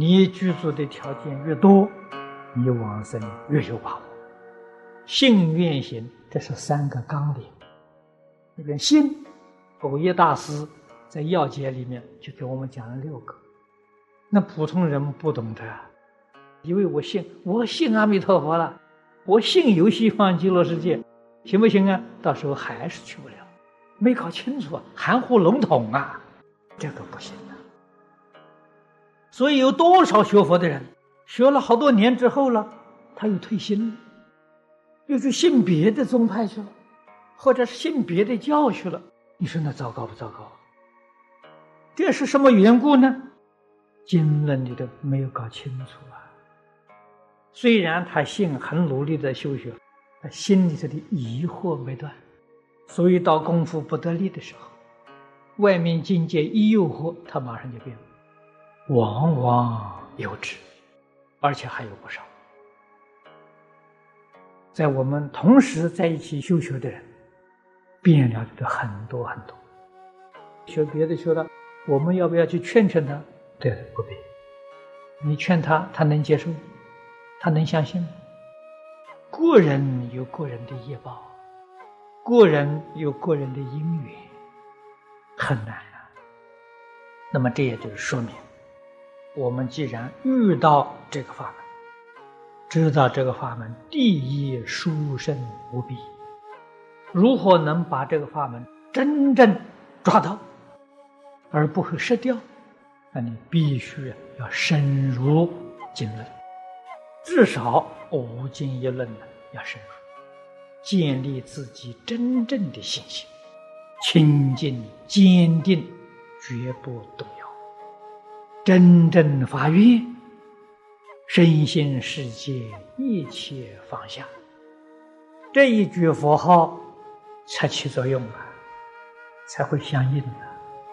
你具足的条件越多，你往生越有把握。信愿行，这是3个纲领。这边信，佛业大师在要解里面就给我们讲了6个。那普通人不懂得，因为我信阿弥陀佛了，我信有西方极乐世界，行不行啊？到时候还是去不了，没搞清楚啊，含糊笼统啊，这个不行啊。所以有多少学佛的人，学了好多年之后了，他又退心了，又去信别的宗派去了，或者是信别的教去了。你说那糟糕不糟糕？这是什么缘故呢？经论里头没有搞清楚啊。虽然他信很努力的修学，他心里头的疑惑没断，所以到功夫不得力的时候，外面境界一诱惑，他马上就变了，往往有之，而且还有不少。在我们同时在一起修学的人，变了的很多很多。学别的学了，我们要不要去劝他？对，不必。你劝他，他能接受，他能相信吗？个人有个人的业报，个人有个人的因缘，很难啊。那么这也就是说明，我们既然遇到这个法门，知道这个法门第一殊胜无比，如何能把这个法门真正抓到，而不会失掉？那你必须要深入经论，至少5经1论要深入，建立自己真正的信心，清净坚定，绝不动摇，真正发愿，身心世界一切放下，这一句佛号才起作用啊，才会相应啊。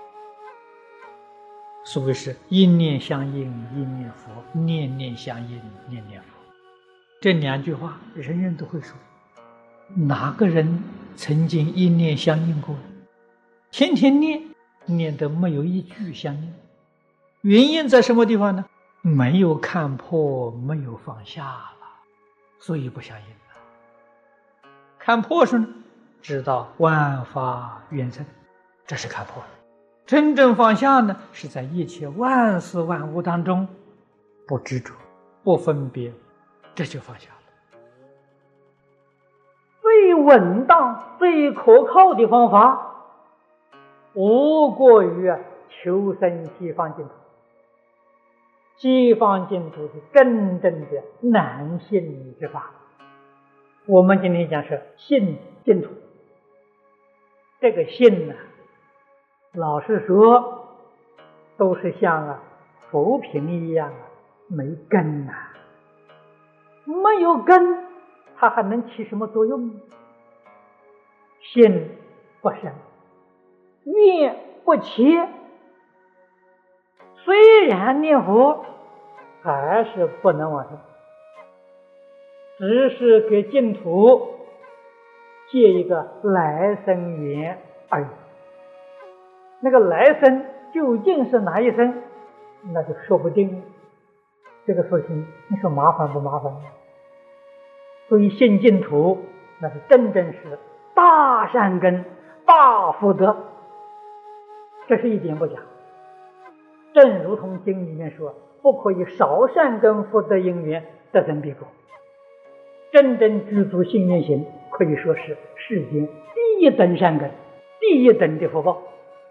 所谓是一念相应一念佛，念念相应念念佛。这2句话人人都会说，哪个人曾经一念相应过？天天念得没有一句相应。原因在什么地方呢？没有看破，没有放下了，所以不相应了。看破是呢，知道万法缘生，这是看破了。真正放下呢，是在一切万事万物当中不执着，不分别，这就放下了。最稳当、最可靠的方法，无过于求生西方净土。西方净土是真正的难信之法。我们今天讲是信净土，这个信呢，老实说，都是像浮萍一样没根呐。没有根，它还能起什么作用呢？信不深，愿不切，虽然念佛，还是不能往生，只是给净土借一个来生缘而已。那个来生究竟是哪一生，那就说不定了。这个事情你说麻烦不麻烦？所以信净土那是真正是大善根大福德，这是一点不假。正如同经里面说，不可以少善根福德因缘得生彼国。真正具足信愿行，可以说是世间第一等善根，第一等的福报。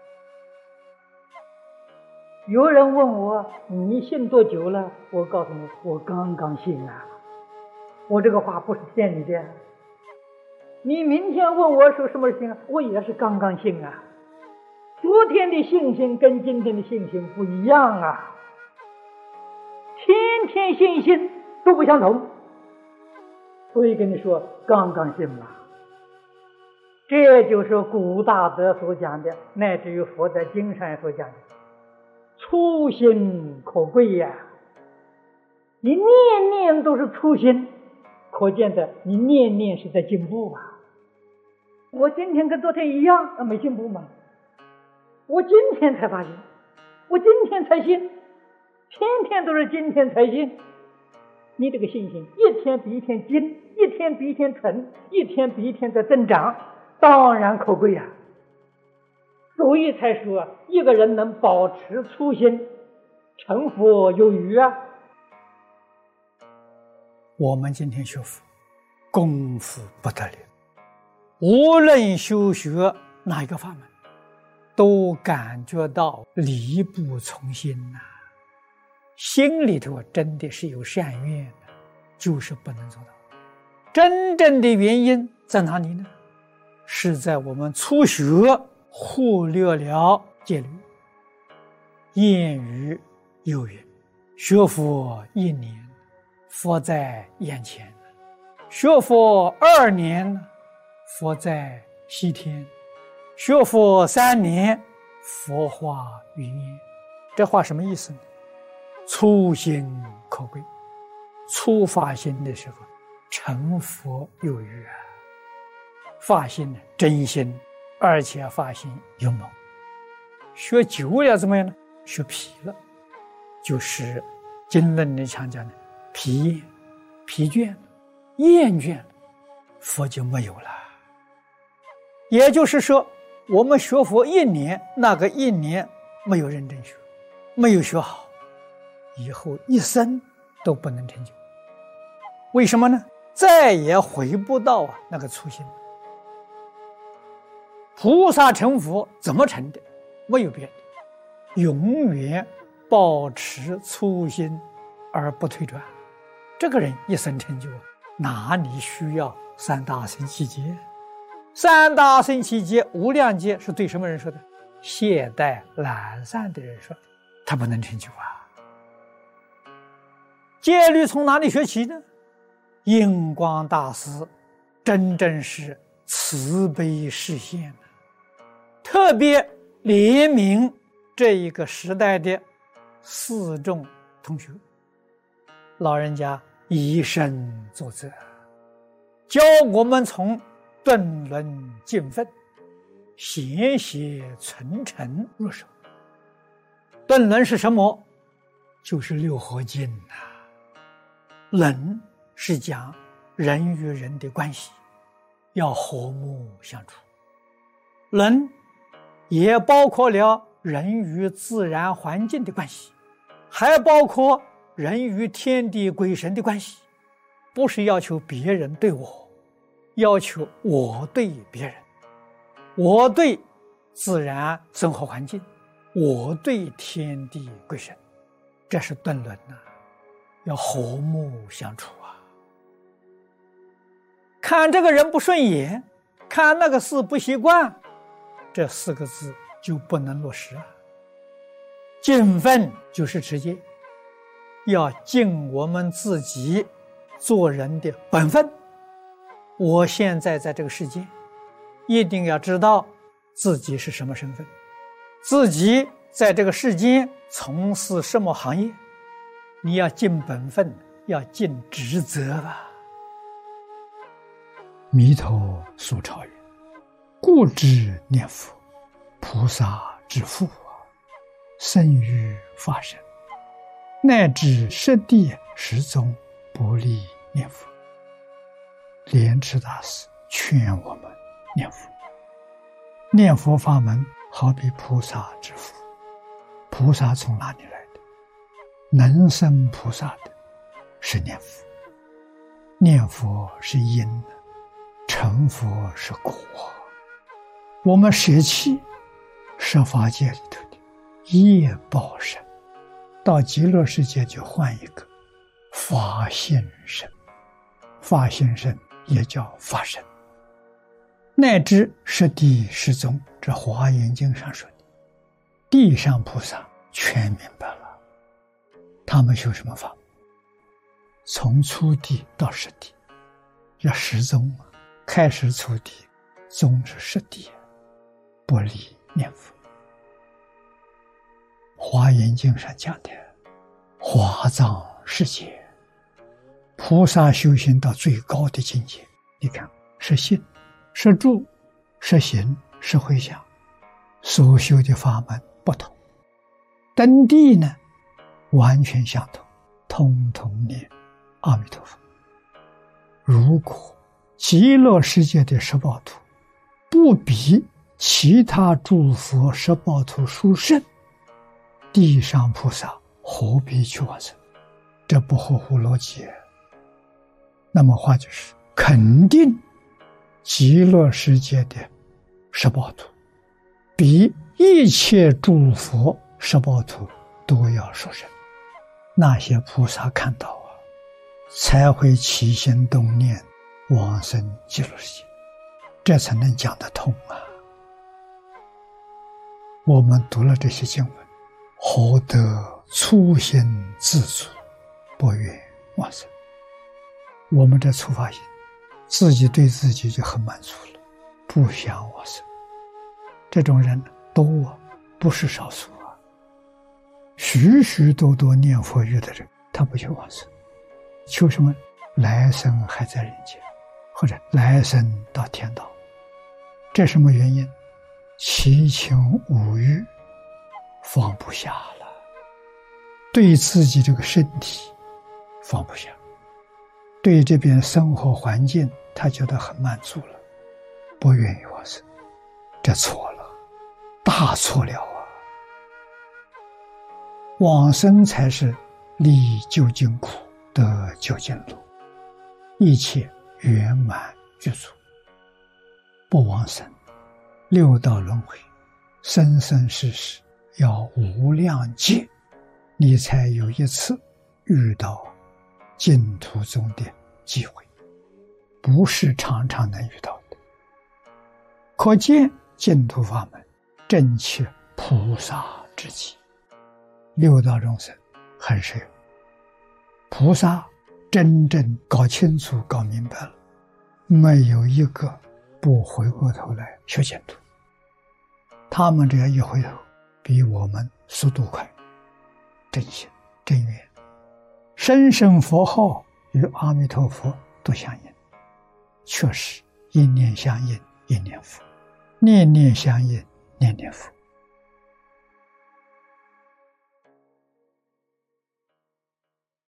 有人问我，你信多久了？我告诉你，我刚刚信啊。我这个话不是骗你的。你明天问我说什么信啊？我也是刚刚信啊。昨天的信心跟今天的信心不一样啊，天天信心都不相同，所以跟你说刚刚信嘛。这就是古大德所讲的，乃至于佛在经上所讲的，初心可贵呀。你念念都是初心，可见的你念念是在进步啊。我今天跟昨天一样，没进步吗？我今天才发现，我今天才信， 天天都是今天才信，你这个信心一天比一天精，一天比一天纯，一天比一天在增长，当然可贵呀。所以才说一个人能保持初心，成佛有余啊。我们今天学佛，功夫不得了，无论修学哪一个法门，都感觉到力不从心呐。心里头真的是有善愿的，就是不能做到。真正的原因在哪里呢？是在我们初学忽略了戒律。谚语有云：学佛1年，佛在眼前；学佛2年，佛在西天；学佛3年，佛化云烟。这话什么意思呢？初心可贵，初发心的时候，成佛有余啊。发心呢，真心，而且发心勇猛。学久了怎么样呢？学疲了，就是经论里常讲的疲倦了，厌倦了，佛就没有了。也就是说，我们学佛1年，那个1年没有认真学，没有学好，以后一生都不能成就。为什么呢？再也回不到那个初心。菩萨成佛怎么成的？没有别的，永远保持初心而不退转。这个人一生成就，哪里需要3大乘7劫？3大乘7劫、无量劫是对什么人说的？懈怠懒散的人说的，他不能成就啊。戒律从哪里学起呢？印光大师真正是慈悲示现，特别怜悯这一个时代的4众同学，老人家以身作则，教我们从顿论尽分、贤邪存诚入手。顿论是什么？就是六合经呐。论是讲人与人的关系要和睦相处，论也包括了人与自然环境的关系，还包括人与天地鬼神的关系。不是要求别人对我，要求我对别人，我对自然生活环境，我对天地鬼神，这是顿论啊，要和睦相处啊。看这个人不顺眼，看那个事不习惯，这4个字就不能落实啊。尽分就是持戒，要尽我们自己做人的本分。我现在在这个世界，一定要知道自己是什么身份，自己在这个世间从事什么行业，你要尽本分，要尽职责啊。弥陀所超云：故知念佛，菩萨之父生于法身，乃至十地十宗不离念佛。莲池大师劝我们念佛，念佛法门好比菩萨之父。菩萨从哪里来的？能生菩萨的是念佛，念佛是因，成佛是果。我们舍弃设法界里头的业报身，到极乐世界就换一个法性身，法性身也叫法身，乃至十地十宗，这华严经上说的，地上菩萨全明白了。他们修什么法？从初地到十地，要十宗啊。开始初地，宗是十地，不离念佛。华严经上讲的华藏世界，菩萨修行到最高的境界，你看是信，是住，是行，是回向，所修的法门不同。登地呢， 完全相同，通通念阿弥陀佛。如果极乐世界的十报图不比其他诸佛十报图殊胜，地上菩萨何必去往生？这不合乎逻辑。那么话就是，肯定极乐世界的十报图比一切诸佛十报图都要殊胜。那些菩萨看到啊，才会起心动念往生极乐世界，这才能讲得通啊。我们读了这些经文，何得粗心自足，不愿往生？我们这粗发心，自己对自己就很满足了，不想往生。这种人多啊，不是少数啊。许许多多念佛语的人，他不去往生，求什么？来生还在人间，或者来生到天道。这什么原因？七情五欲放不下了，对自己这个身体放不下，对这边生活环境他觉得很满足了，不愿意往生。这错了，大错了啊！往生才是离究竟苦，得究竟乐，一切圆满具足。不往生，六道轮回，生生世世要无量劫，你才有一次遇到净土中的机会，不是常常能遇到的。可见净土法门正切菩萨之际，六道众生很少有。菩萨真正搞清楚搞明白了，没有一个不回过头来学净土。他们这样一回头，比我们速度快，真心真愿，声声佛号与阿弥陀佛都相应，确实一念相应一念佛，念念相应念念佛。